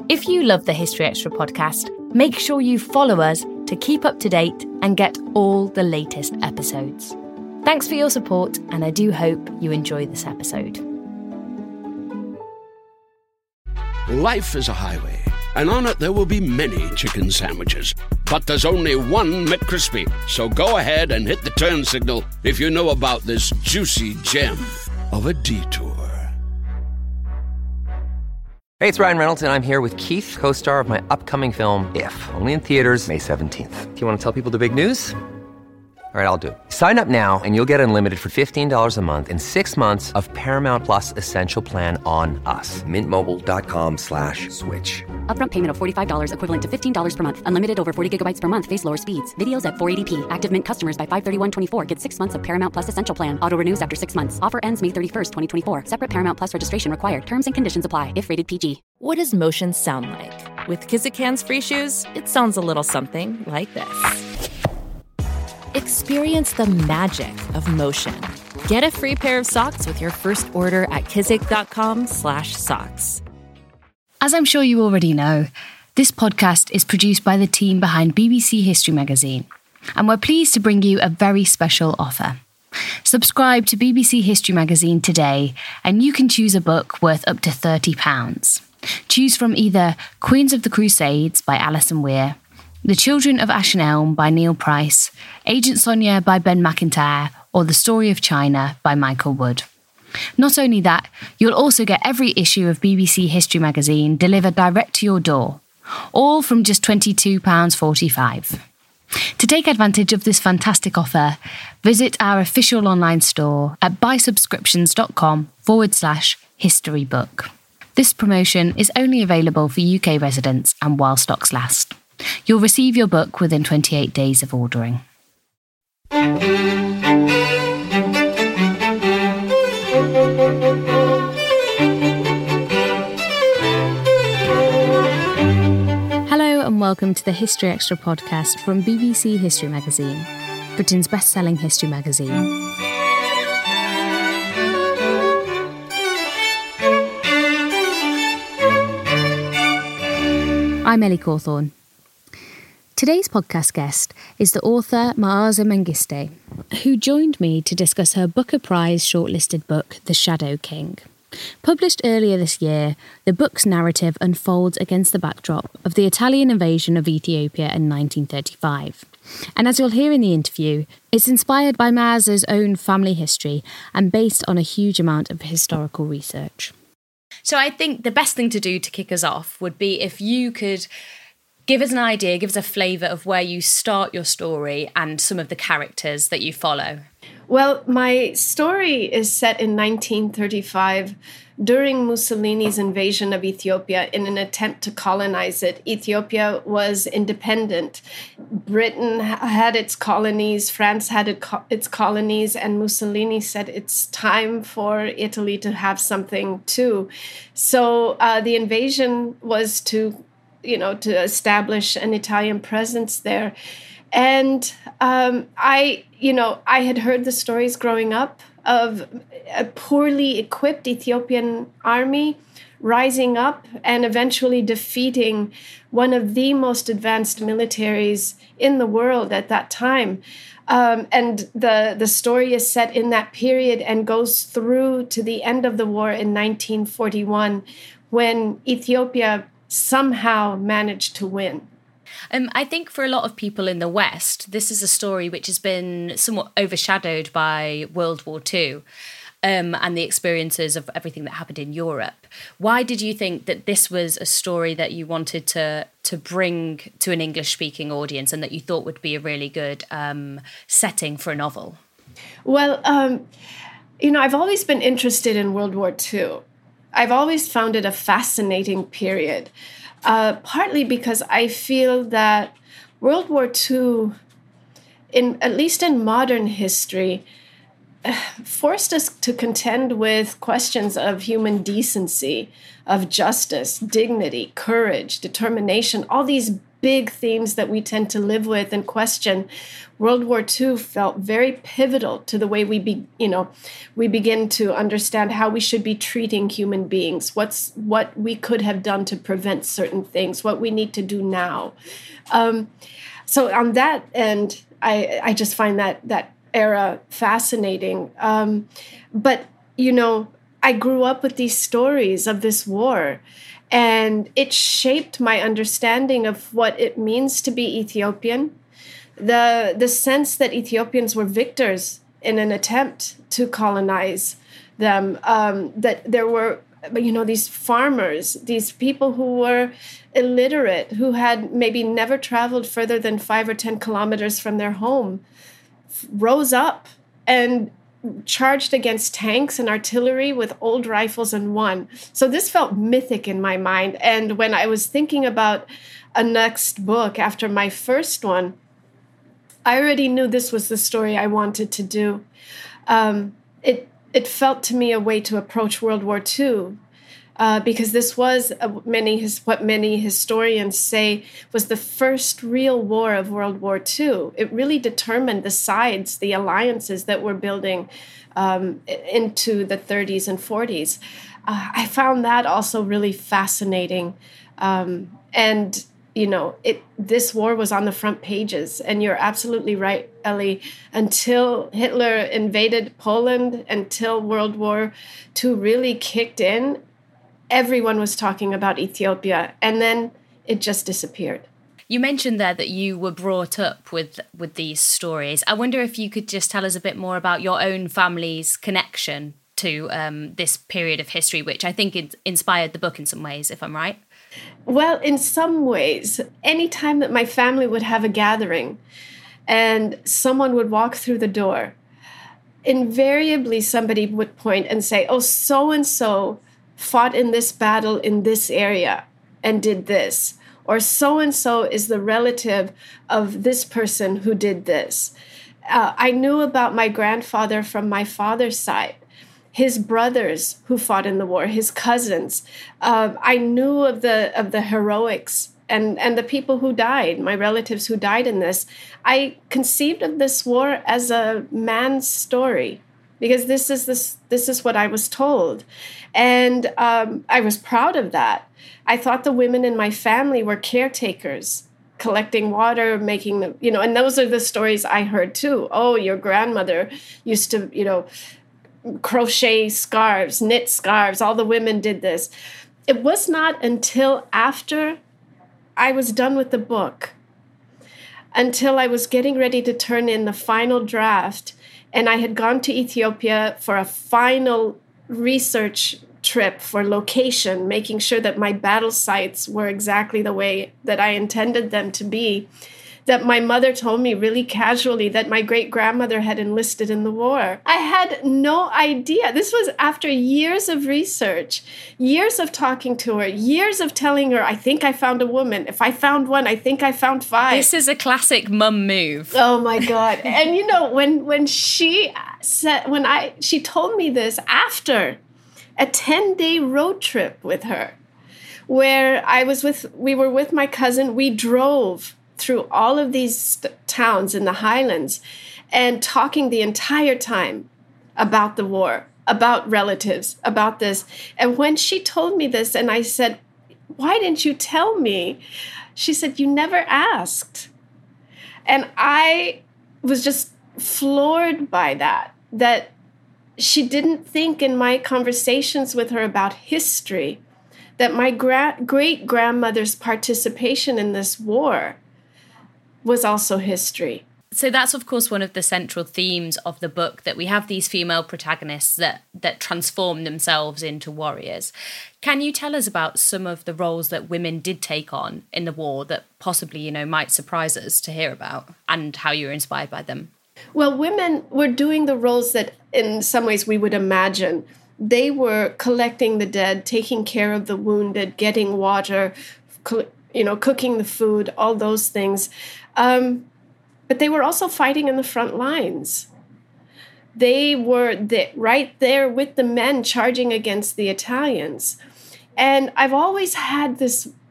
If you love the History Extra podcast, make sure you follow us to keep up to date and get all the latest episodes. Thanks for your support, and I do hope you enjoy this episode. Life is a highway, and on it there will be many chicken sandwiches. But there's only one McCrispy. So go ahead and hit the turn signal if you know about this juicy gem of a detour. Hey, it's Ryan Reynolds, and I'm here with Keith, co-star of my upcoming film, If, only in theaters May 17th. Do you want to tell people the big news? All right, I'll do it. Sign up now and you'll get unlimited for $15 a month and 6 months of Paramount Plus Essential Plan on us. MintMobile.com/switch. Upfront payment of $45 equivalent to $15 per month. Unlimited over 40 gigabytes per month. Face lower speeds. Videos at 480p. Active Mint customers by 531.24 get 6 months of Paramount Plus Essential Plan. Auto renews after 6 months. Offer ends May 31st, 2024. Separate Paramount Plus registration required. Terms and conditions apply if rated PG. What does motion sound like? With Kizikans free shoes, it sounds a little something like this. Experience the magic of motion. Get a free pair of socks with your first order at kizik.com/socks. As I'm sure you already know, this podcast is produced by the team behind BBC History Magazine, and we're pleased to bring you a very special offer. Subscribe to BBC History Magazine today, and you can choose a book worth up to £30. Choose from either Queens of the Crusades by Alison Weir, The Children of Ashenelm by Neil Price, Agent Sonia by Ben McIntyre, or The Story of China by Michael Wood. Not only that, you'll also get every issue of BBC History Magazine delivered direct to your door, all from just £22.45. To take advantage of this fantastic offer, visit our official online store at buysubscriptions.com/historybook. This promotion is only available for UK residents and while stocks last. You'll receive your book within 28 days of ordering. Hello and welcome to the History Extra podcast from BBC History Magazine, Britain's best-selling history magazine. I'm Ellie Cawthorne. Today's podcast guest is the author Maaza Mengiste, who joined me to discuss her Booker Prize shortlisted book, The Shadow King. Published earlier this year, the book's narrative unfolds against the backdrop of the Italian invasion of Ethiopia in 1935. And as you'll hear in the interview, it's inspired by Maaza's own family history and based on a huge amount of historical research. So I think the best thing to do to kick us off would be if you could give us an idea, give us a flavour of where you start your story and some of the characters that you follow. Well, my story is set in 1935 during Mussolini's invasion of Ethiopia in an attempt to colonize it. Ethiopia was independent. Britain had its colonies, France had its colonies, and Mussolini said it's time for Italy to have something too. So the invasion was to establish an Italian presence there. And I had heard the stories growing up of a poorly equipped Ethiopian army rising up and eventually defeating one of the most advanced militaries in the world at that time. And the story is set in that period and goes through to the end of the war in 1941, when Ethiopia somehow managed to win. I think for a lot of people in the West, this is a story which has been somewhat overshadowed by World War II and the experiences of everything that happened in Europe. Why did you think that this was a story that you wanted to bring to an English-speaking audience and that you thought would be a really good setting for a novel? Well, I've always been interested in World War II. I've always found it a fascinating period, partly because I feel that World War II, at least in modern history, forced us to contend with questions of human decency, of justice, dignity, courage, determination, all these big themes that we tend to live with and question, World War II felt very pivotal to the way we begin to understand how we should be treating human beings, what we could have done to prevent certain things, what we need to do now. So on that end, I just find that era fascinating. But, I grew up with these stories of this war, and it shaped my understanding of what it means to be Ethiopian. The sense that Ethiopians were victors in an attempt to colonize them, that there were, these farmers, these people who were illiterate, who had maybe never traveled further than 5 or 10 kilometers from their home, rose up and charged against tanks and artillery with old rifles and won. So this felt mythic in my mind. And when I was thinking about a next book after my first one, I already knew this was the story I wanted to do. It felt to me a way to approach World War II, because this was what many historians say was the first real war of World War II. It really determined the sides, the alliances that were building into the 30s and 40s. I found that also really fascinating. And this war was on the front pages. And you're absolutely right, Ellie. Until Hitler invaded Poland, until World War II really kicked in, everyone was talking about Ethiopia, and then it just disappeared. You mentioned there that you were brought up with these stories. I wonder if you could just tell us a bit more about your own family's connection to this period of history, which I think inspired the book in some ways, if I'm right. Well, in some ways, any time that my family would have a gathering and someone would walk through the door, invariably somebody would point and say, oh, so-and-so fought in this battle in this area and did this, or so-and-so is the relative of this person who did this. I knew about my grandfather from my father's side, his brothers who fought in the war, his cousins. I knew of the heroics and the people who died, my relatives who died in this. I conceived of this war as a man's story, because this is what I was told. And I was proud of that. I thought the women in my family were caretakers, collecting water, making them, and those are the stories I heard too. Oh, your grandmother used to, crochet scarves, knit scarves. All the women did this. It was not until after I was done with the book, until I was getting ready to turn in the final draft, and I had gone to Ethiopia for a final research trip for location, making sure that my battle sites were exactly the way that I intended them to be, that my mother told me really casually that my great-grandmother had enlisted in the war. I had no idea. This was after years of research, years of talking to her, years of telling her, I think I found a woman. If I found one, I think I found 5. This is a classic mum move. Oh my God. And when she told me this after a 10-day road trip with her, where we were with my cousin. We drove through all of these towns in the highlands and talking the entire time about the war, about relatives, about this. And when she told me this and I said, why didn't you tell me? She said, you never asked. And I was just floored by that she didn't think in my conversations with her about history that my great-grandmother's participation in this war was also history. So that's, of course, one of the central themes of the book, that we have these female protagonists that transform themselves into warriors. Can you tell us about some of the roles that women did take on in the war that possibly, might surprise us to hear about, and how you were inspired by them? Well, women were doing the roles that in some ways we would imagine. They were collecting the dead, taking care of the wounded, getting water, cooking the food, all those things. But they were also fighting in the front lines. They were right there with the men charging against the Italians. And I've always had this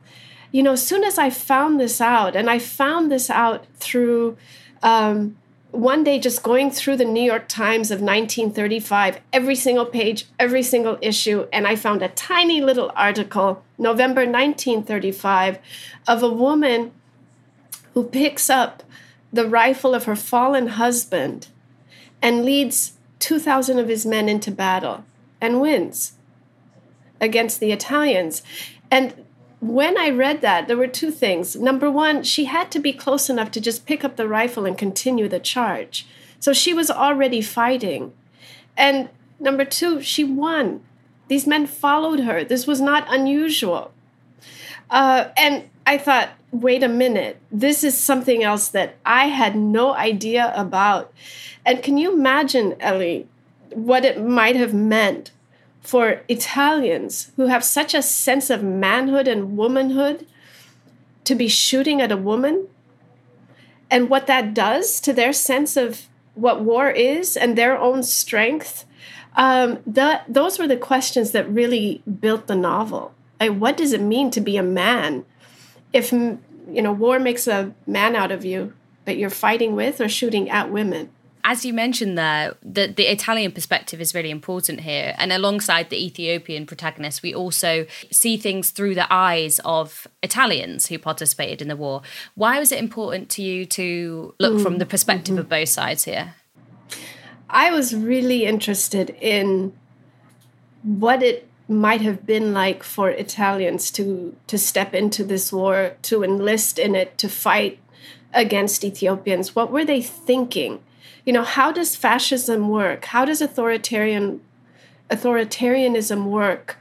as soon as I found this out, and I found this out through one day just going through the New York Times of 1935, every single page, every single issue, and I found a tiny little article, November 1935, of a woman who picks up the rifle of her fallen husband and leads 2,000 of his men into battle and wins against the Italians. And when I read that, there were two things. Number one, she had to be close enough to just pick up the rifle and continue the charge. So she was already fighting. And number two, she won. These men followed her. This was not unusual. And I thought, wait a minute, this is something else that I had no idea about. And can you imagine, Ellie, what it might have meant for Italians who have such a sense of manhood and womanhood to be shooting at a woman, and what that does to their sense of what war is and their own strength? Those were the questions that really built the novel. Like, what does it mean to be a man if, war makes a man out of you, but you're fighting with or shooting at women? As you mentioned there, the Italian perspective is really important here. And alongside the Ethiopian protagonist, we also see things through the eyes of Italians who participated in the war. Why was it important to you to look from the perspective of both sides here? I was really interested in what it might have been like for Italians to step into this war, to enlist in it, to fight against Ethiopians. What were they thinking? How does fascism work? How does authoritarianism work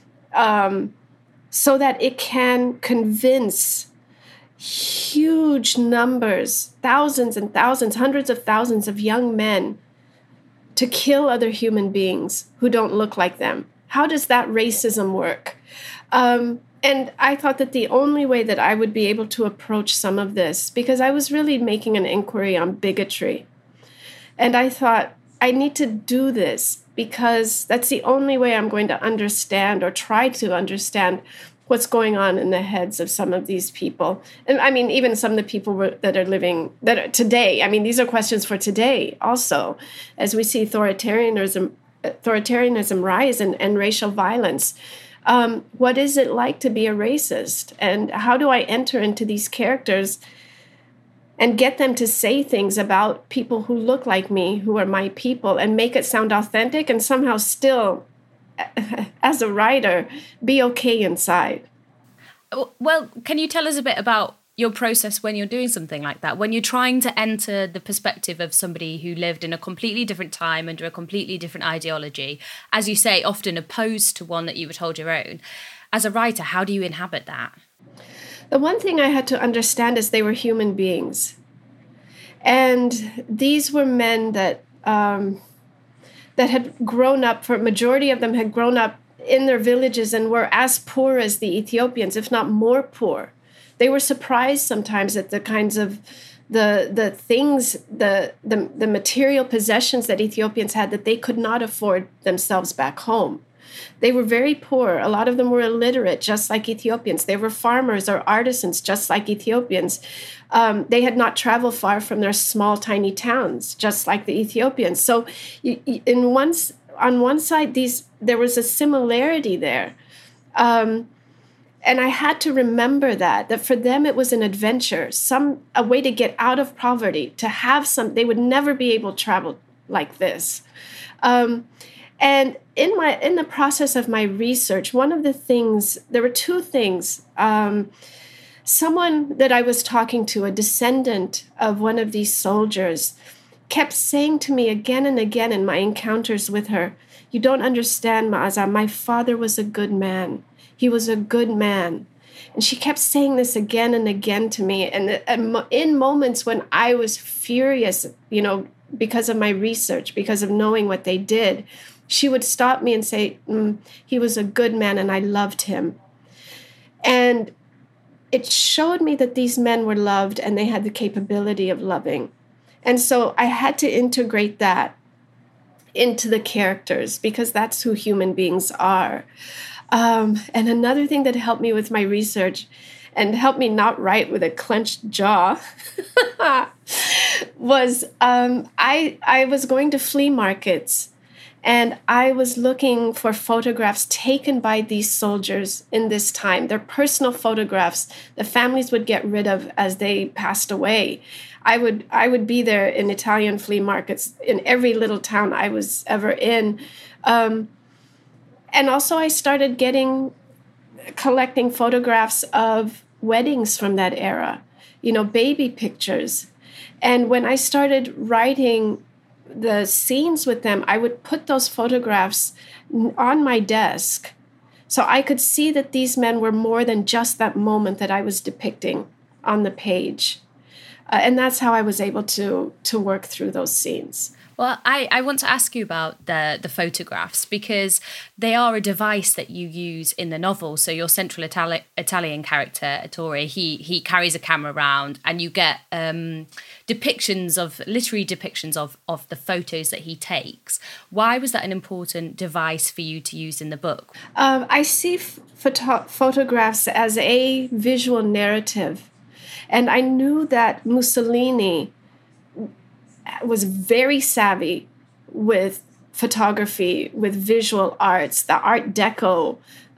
so that it can convince huge numbers, thousands and thousands, hundreds of thousands of young men to kill other human beings who don't look like them? How does that racism work? And I thought that the only way that I would be able to approach some of this, because I was really making an inquiry on bigotry, and I thought, I need to do this because that's the only way I'm going to understand or try to understand what's going on in the heads of some of these people. And I mean, even some of the people that are living, that are today. I mean, these are questions for today also, as we see authoritarianism rise and racial violence. What is it like to be a racist? And how do I enter into these characters and get them to say things about people who look like me, who are my people, and make it sound authentic and somehow still, as a writer, be okay inside? Well, can you tell us a bit about your process when you're doing something like that, when you're trying to enter the perspective of somebody who lived in a completely different time under a completely different ideology, as you say, often opposed to one that you would hold your own? As a writer, how do you inhabit that? The one thing I had to understand is they were human beings. And these were men that had grown up, for a majority of them had grown up in their villages and were as poor as the Ethiopians, if not more poor. They were surprised sometimes at the kinds of the things, the material possessions that Ethiopians had that they could not afford themselves back home. They were very poor. A lot of them were illiterate, just like Ethiopians. They were farmers or artisans, just like Ethiopians. They had not traveled far from their small, tiny towns, just like the Ethiopians. So on one side, there was a similarity there. And I had to remember that for them it was an adventure, a way to get out of poverty, to have they would never be able to travel like this. And in the process of my research, there were two things. Someone that I was talking to, a descendant of one of these soldiers, kept saying to me again and again in my encounters with her, "You don't understand, Ma'aza, my father was a good man. He was a good man." And she kept saying this again and again to me. And in moments when I was furious, because of my research, because of knowing what they did, she would stop me and say, "He was a good man and I loved him." And it showed me that these men were loved and they had the capability of loving. And so I had to integrate that into the characters because that's who human beings are. And another thing that helped me with my research, and helped me not write with a clenched jaw, was I was going to flea markets, and I was looking for photographs taken by these soldiers in this time. Their personal photographs the families would get rid of as they passed away. I would be there in Italian flea markets in every little town I was ever in. And also I started collecting photographs of weddings from that era, baby pictures. And when I started writing the scenes with them, I would put those photographs on my desk so I could see that these men were more than just that moment that I was depicting on the page. And that's how I was able to work through those scenes. Well, I want to ask you about the photographs, because they are a device that you use in the novel. So your central Italian character, Ettore, he carries a camera around, and you get literary depictions of the photos that he takes. Why was that an important device for you to use in the book? I see photographs as a visual narrative. And I knew that Mussolini was very savvy with photography, with visual arts, the Art Deco,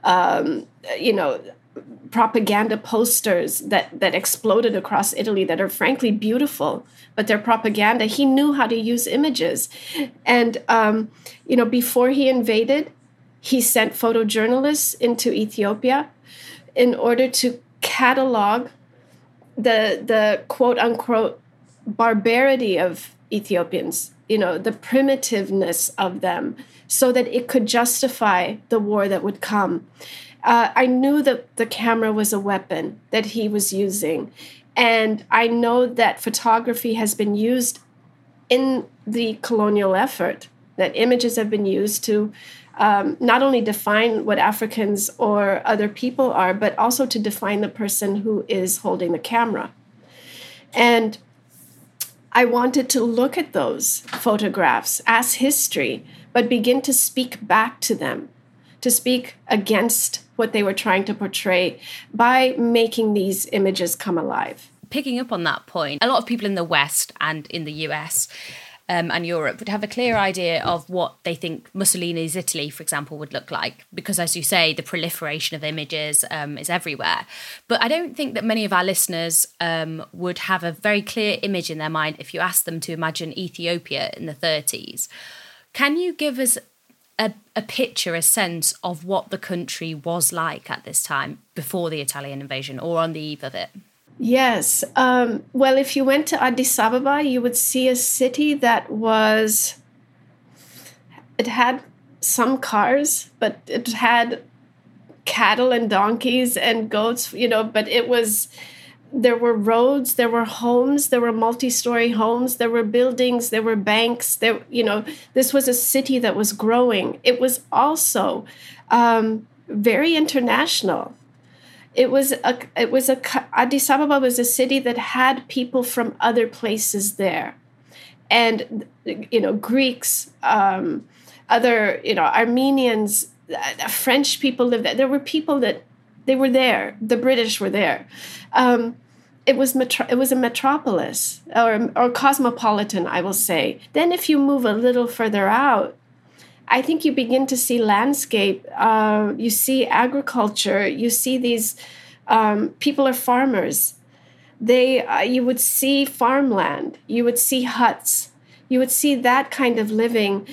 propaganda posters that exploded across Italy that are frankly beautiful, but they're propaganda. He knew how to use images. And, before he invaded, he sent photojournalists into Ethiopia in order to catalog the quote unquote barbarity of Ethiopians, the primitiveness of them, so that it could justify the war that would come. I knew that the camera was a weapon that he was using. And I know that photography has been used in the colonial effort, that images have been used to not only define what Africans or other people are, but also to define the person who is holding the camera. And I wanted to look at those photographs as history, but begin to speak back to them, to speak against what they were trying to portray by making these images come alive. Picking up on that point, a lot of people in the West and in the US and Europe would have a clear idea of what they think Mussolini's Italy, for example, would look like. Because, as you say, the proliferation of images is everywhere. But I don't think that many of our listeners would have a very clear image in their mind if you asked them to imagine Ethiopia in the 30s. Can you give us a picture, a sense of what the country was like at this time, before the Italian invasion or on the eve of it? Yes. Well, if you went to Addis Ababa, you would see a city that it had some cars, but it had cattle and donkeys and goats, but there were roads, there were homes, there were multi-story homes, there were buildings, there were banks, this was a city that was growing. It was also very international. Addis Ababa was a city that had people from other places there. And, Greeks, other, Armenians, French people lived there. There were people they were there. The British were there. It was a metropolis or cosmopolitan, I will say. Then if you move a little further out, I think you begin to see landscape. You see agriculture. You see these people are farmers. You would see farmland. You would see huts. You would see that kind of living.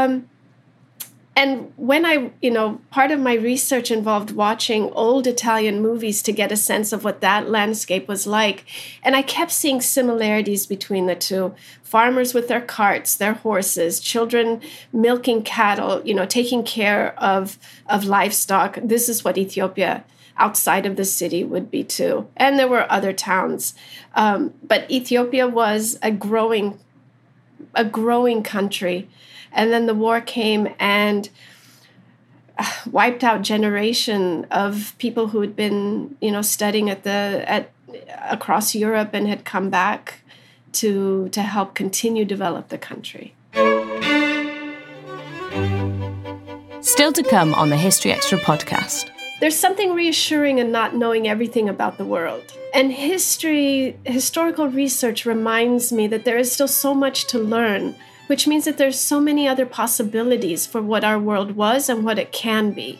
And when part of my research involved watching old Italian movies to get a sense of what that landscape was like. And I kept seeing similarities between the two. Farmers with their carts, their horses, children milking cattle, taking care of livestock. This is what Ethiopia outside of the city would be too. And there were other towns. But Ethiopia was a growing country. And then the war came and wiped out generation of people who had been, studying across Europe and had come back to help continue develop the country. Still to come on the History Extra podcast. There's something reassuring in not knowing everything about the world. And historical research reminds me that there is still so much to learn, which means that there's so many other possibilities for what our world was and what it can be.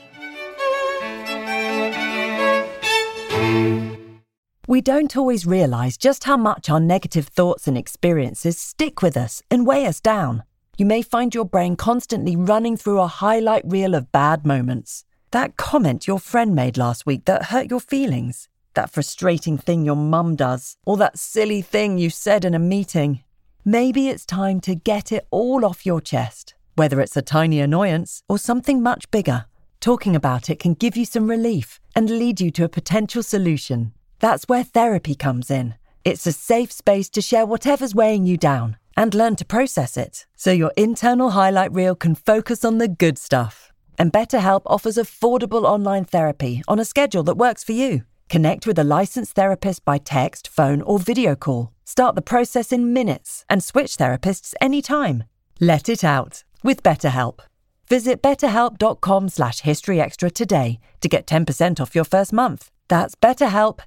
We don't always realise just how much our negative thoughts and experiences stick with us and weigh us down. You may find your brain constantly running through a highlight reel of bad moments. That comment your friend made last week that hurt your feelings. That frustrating thing your mum does. Or that silly thing you said in a meeting. Maybe it's time to get it all off your chest. Whether it's a tiny annoyance or something much bigger. Talking about it can give you some relief and lead you to a potential solution. That's where therapy comes in. It's a safe space to share whatever's weighing you down and learn to process it, so your internal highlight reel can focus on the good stuff. And BetterHelp offers affordable online therapy on a schedule that works for you. Connect with a licensed therapist by text, phone, or video call. Start the process in minutes and switch therapists anytime. Let it out with BetterHelp. Visit betterhelp.com/historyextra today to get 10% off your first month. That's BetterHelp,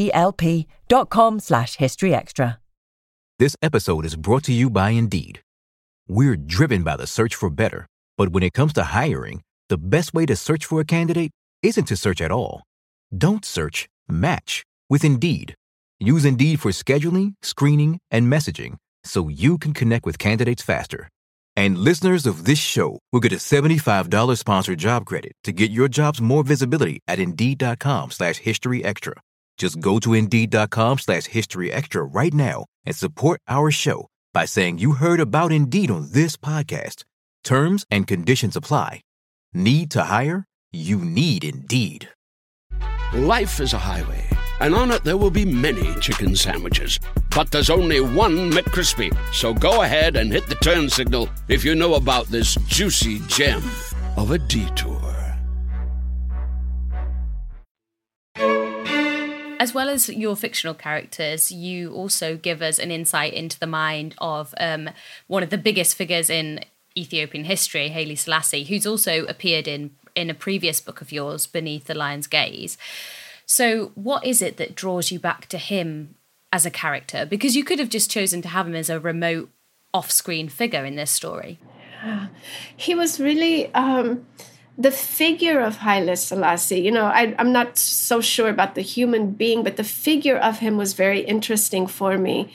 HELP.com/historyextra. This episode is brought to you by Indeed. We're driven by the search for better, but when it comes to hiring, the best way to search for a candidate isn't to search at all. Don't search, match with Indeed. Use Indeed for scheduling, screening, and messaging so you can connect with candidates faster. And listeners of this show will get a $75 sponsored job credit to get your jobs more visibility at Indeed.com/historyextra. Just go to Indeed.com/historyextra right now and support our show by saying you heard about Indeed on this podcast. Terms and conditions apply. Need to hire? You need Indeed. Life is a highway, and on it there will be many chicken sandwiches. But there's only one McCrispy. So go ahead and hit the turn signal if you know about this juicy gem of a detour. As well as your fictional characters, you also give us an insight into the mind of one of the biggest figures in Ethiopian history, Haile Selassie, who's also appeared in a previous book of yours, Beneath the Lion's Gaze. So what is it that draws you back to him as a character? Because you could have just chosen to have him as a remote off-screen figure in this story. He was really the figure of Haile Selassie. You know, I'm not so sure about the human being, but the figure of him was very interesting for me.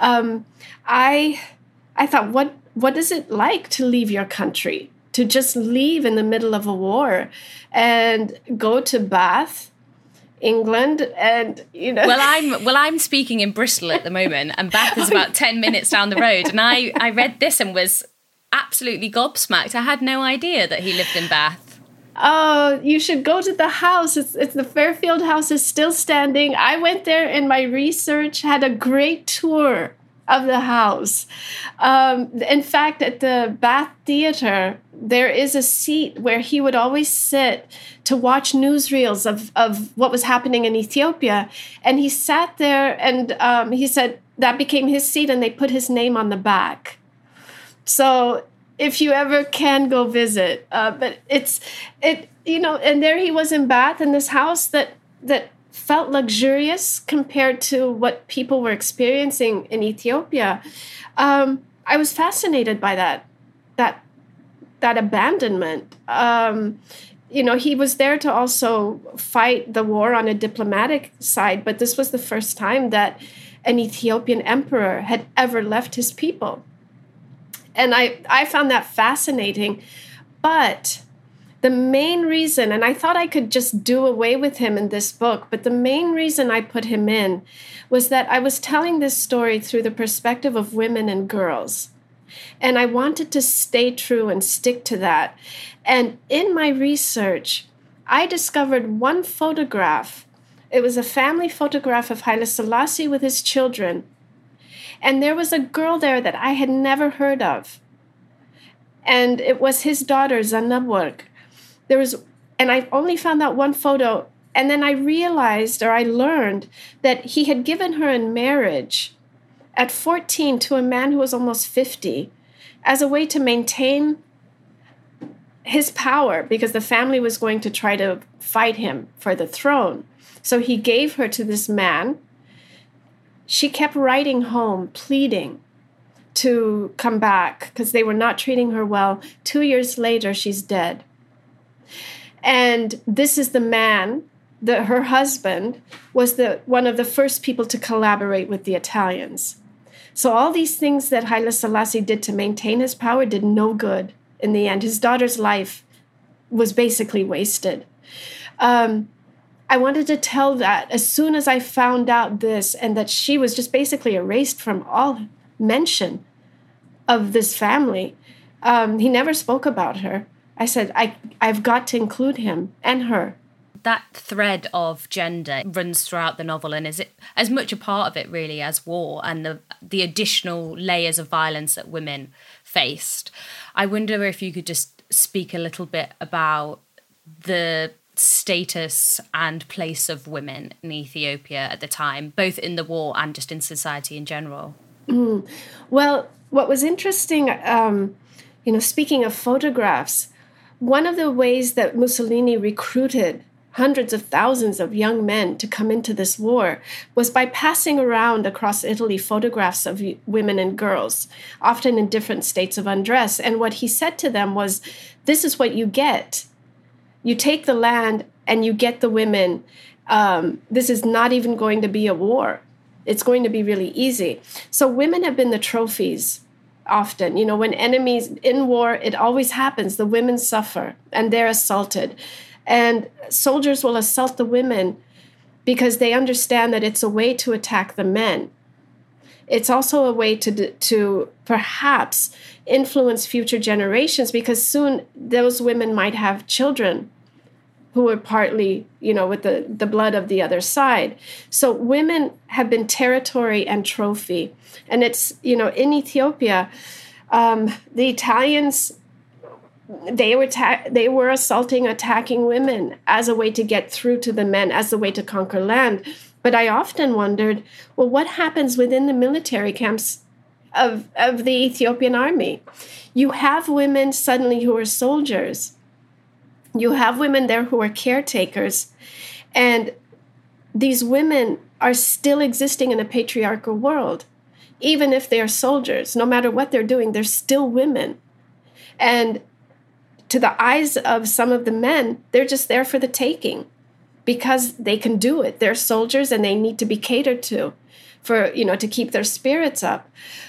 I thought, what is it like to leave your country? To just leave in the middle of a war and go to Bath, England, and Well, I'm speaking in Bristol at the moment, and Bath is about 10 minutes down the road. And I read this and was absolutely gobsmacked. I had no idea that he lived in Bath. Oh, you should go to the house. It's the Fairfield House is still standing. I went there in my research, had a great tour of the house. In fact, at the Bath Theatre, there is a seat where he would always sit to watch newsreels of what was happening in Ethiopia. And he sat there and he said that became his seat and they put his name on the back. So if you ever can go visit, but and there he was in Bath in this house that felt luxurious compared to what people were experiencing in Ethiopia. I was fascinated by that abandonment. He was there to also fight the war on a diplomatic side, but this was the first time that an Ethiopian emperor had ever left his people. And I found that fascinating. But the main reason, and I thought I could just do away with him in this book, but the main reason I put him in was that I was telling this story through the perspective of women and girls. And I wanted to stay true and stick to that. And in my research, I discovered one photograph. It was a family photograph of Haile Selassie with his children. And there was a girl there that I had never heard of. And it was his daughter, Zanabwerg. And I only found that one photo. And then I learned that he had given her in marriage at 14 to a man who was almost 50 as a way to maintain his power, because the family was going to try to fight him for the throne. So he gave her to this man. She kept writing home, pleading to come back because they were not treating her well. 2 years later, she's dead. And this is the man, her husband, was one of the first people to collaborate with the Italians. So all these things that Haile Selassie did to maintain his power did no good in the end. His daughter's life was basically wasted. I wanted to tell that as soon as I found out this, and that she was just basically erased from all mention of this family. He never spoke about her. I said, I've got to include him and her. That thread of gender runs throughout the novel, and is it as much a part of it really as war and the additional layers of violence that women faced. I wonder if you could just speak a little bit about the status and place of women in Ethiopia at the time, both in the war and just in society in general. Well, what was interesting, speaking of photographs, one of the ways that Mussolini recruited hundreds of thousands of young men to come into this war was by passing around across Italy photographs of women and girls, often in different states of undress. And what he said to them was, this is what you get. You take the land and you get the women. This is not even going to be a war. It's going to be really easy. So women have been the trophies often. When enemies in war, it always happens. The women suffer and they're assaulted. And soldiers will assault the women because they understand that it's a way to attack the men. It's also a way to perhaps influence future generations, because soon those women might have children who are partly, with the blood of the other side. So women have been territory and trophy. And it's, in Ethiopia, the Italians, they were attacking women as a way to get through to the men, as a way to conquer land. But I often wondered, well, what happens within the military camps of the Ethiopian army? You have women suddenly who are soldiers. You have women there who are caretakers. And these women are still existing in a patriarchal world. Even if they are soldiers, no matter what they're doing, they're still women. And to the eyes of some of the men, they're just there for the taking because they can do it. They're soldiers and they need to be catered to to keep their spirits up.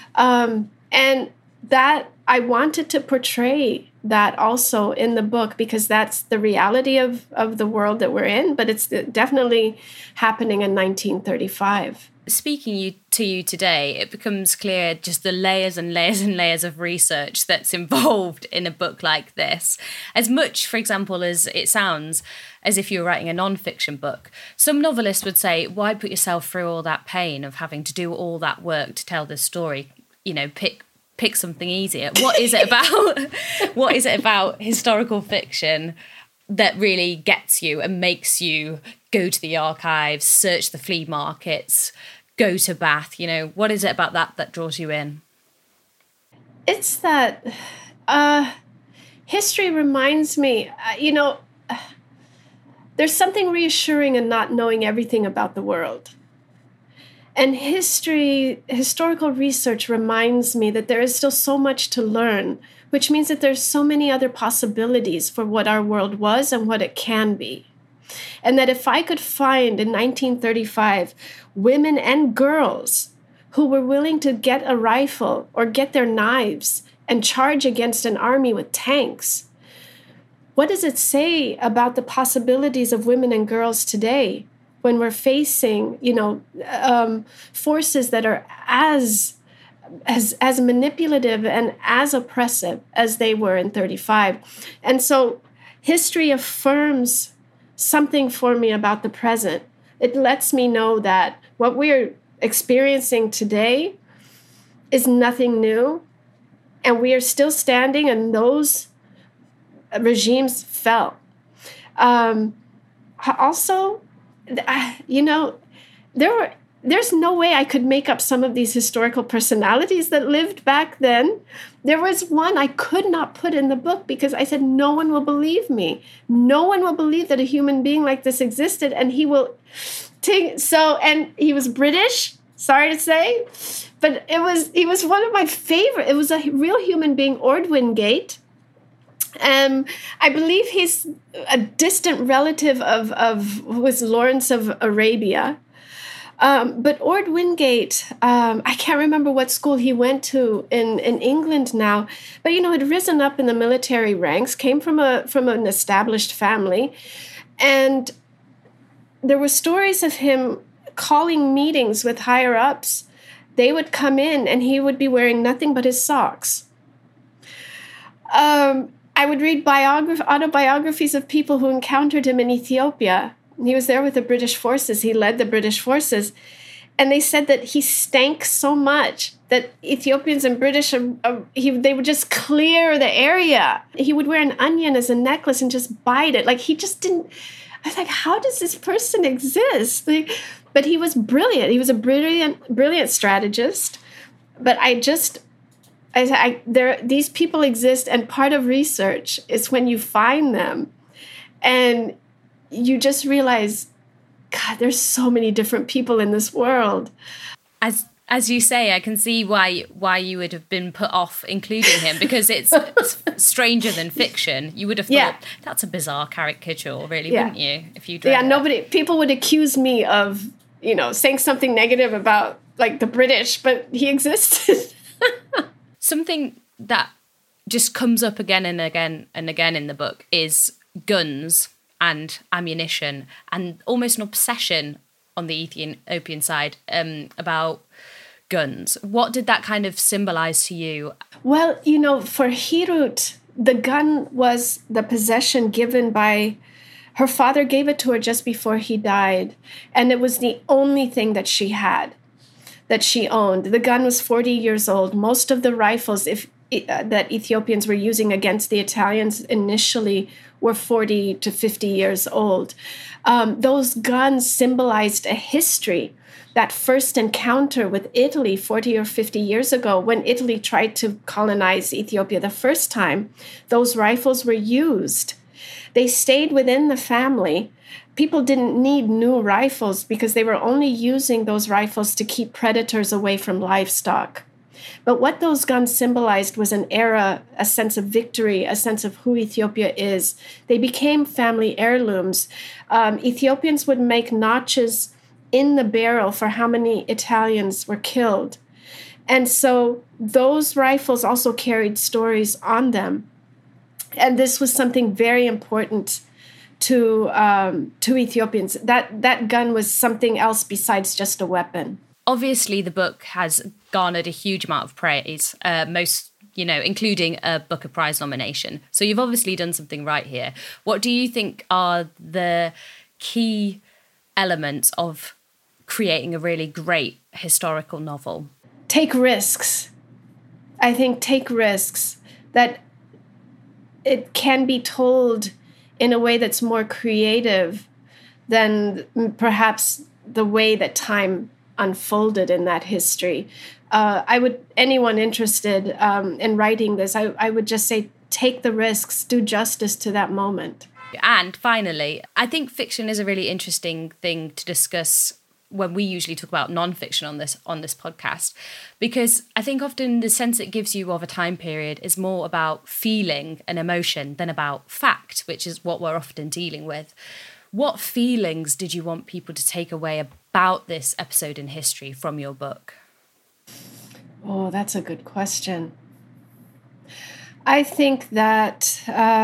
And that I wanted to portray that also in the book, because that's the reality of the world that we're in, but it's definitely happening in 1935. Speaking to you today, it becomes clear just the layers and layers and layers of research that's involved in a book like this. As much, for example, as it sounds as if you were writing a non-fiction book, some novelists would say, why put yourself through all that pain of having to do all that work to tell this story? Pick something easier. What is it about historical fiction that really gets you and makes you go to the archives, search the flea markets, go to Bath? What is it about that draws you in? It's that history reminds me, there's something reassuring in not knowing everything about the world. And historical research reminds me that there is still so much to learn, which means that there's so many other possibilities for what our world was and what it can be. And that if I could find in 1935 women and girls who were willing to get a rifle or get their knives and charge against an army with tanks, what does it say about the possibilities of women and girls today when we're facing, forces that are as manipulative and as oppressive as they were in 35? And so history affirms something for me about the present. It lets me know that what we're experiencing today is nothing new, and we are still standing, and those regimes fell. Also, there there's no way I could make up some of these historical personalities that lived back then. There was one I could not put in the book because I said, no one will believe me. No one will believe that a human being like this existed. And he will take, and he was British, sorry to say, but he was one of my favorite. It was a real human being, Orde Wingate. I believe he's a distant relative of who was Lawrence of Arabia. But Orde Wingate, I can't remember what school he went to in England now, but, had risen up in the military ranks, came from an established family. And there were stories of him calling meetings with higher ups. They would come in and he would be wearing nothing but his socks. I would read autobiographies of people who encountered him in Ethiopia. He was there with the British forces. He led the British forces. And they said that he stank so much that Ethiopians and British, they would just clear the area. He would wear an onion as a necklace and just bite it. Like, he just didn't... I was like, how does this person exist? But he was brilliant. He was a brilliant strategist. But these people exist, and part of research is when you find them and you just realize, God, there's so many different people in this world. As you say, I can see why you would have been put off including him, because it's stranger than fiction. You would have thought, that's a bizarre caricature, really, wouldn't you? If you people would accuse me of, saying something negative about like the British, but he existed. Something that just comes up again and again and again in the book is guns and ammunition, and almost an obsession on the Ethiopian side about guns. What did that kind of symbolize to you? Well, for Hirut, the gun was the possession given by her father. Gave it to her just before he died, and it was the only thing that she had, that she owned. The gun was 40 years old. Most of the rifles that Ethiopians were using against the Italians initially were 40 to 50 years old. Those guns symbolized a history. That first encounter with Italy 40 or 50 years ago, when Italy tried to colonize Ethiopia the first time, those rifles were used. They stayed within the family. People didn't need new rifles because they were only using those rifles to keep predators away from livestock. But what those guns symbolized was an era, a sense of victory, a sense of who Ethiopia is. They became family heirlooms. Ethiopians would make notches in the barrel for how many Italians were killed. And so those rifles also carried stories on them. And this was something very important to Ethiopians. That gun was something else besides just a weapon. Obviously, the book has garnered a huge amount of praise, including a Booker Prize nomination. So you've obviously done something right here. What do you think are the key elements of creating a really great historical novel? Take risks. I think take risks. That it can be told in a way that's more creative than perhaps the way that time unfolded in that history. Anyone interested in writing this, I would just say, take the risks, do justice to that moment. And finally, I think fiction is a really interesting thing to discuss when we usually talk about non-fiction on this podcast, because I think often the sense it gives you of a time period is more about feeling and emotion than about fact, which is what we're often dealing with. What feelings did you want people to take away about this episode in history from your book? Oh, that's a good question. I think that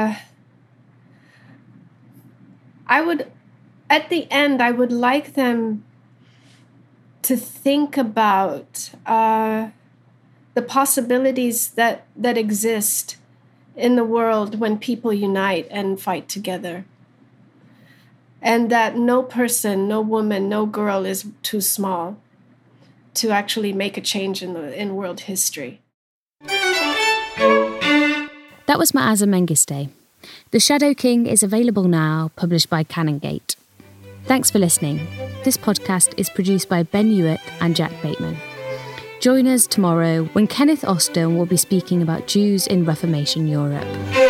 at the end, I would like them to think about the possibilities that exist in the world when people unite and fight together. And that no person, no woman, no girl is too small to actually make a change in world history. That was Maaza Mengiste. The Shadow King is available now, published by Canongate. Thanks for listening. This podcast is produced by Ben Hewitt and Jack Bateman. Join us tomorrow when Kenneth Austin will be speaking about Jews in Reformation Europe.